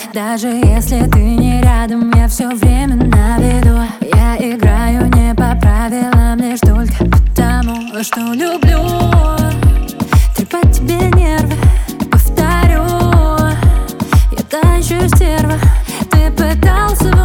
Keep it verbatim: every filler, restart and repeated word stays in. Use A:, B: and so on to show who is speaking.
A: Даже если ты не рядом, я все время на виду. Я играю не по правилам, лишь только потому, что люблю трепать тебе нервы. Повторю, я танчу, стерва. Ты пытался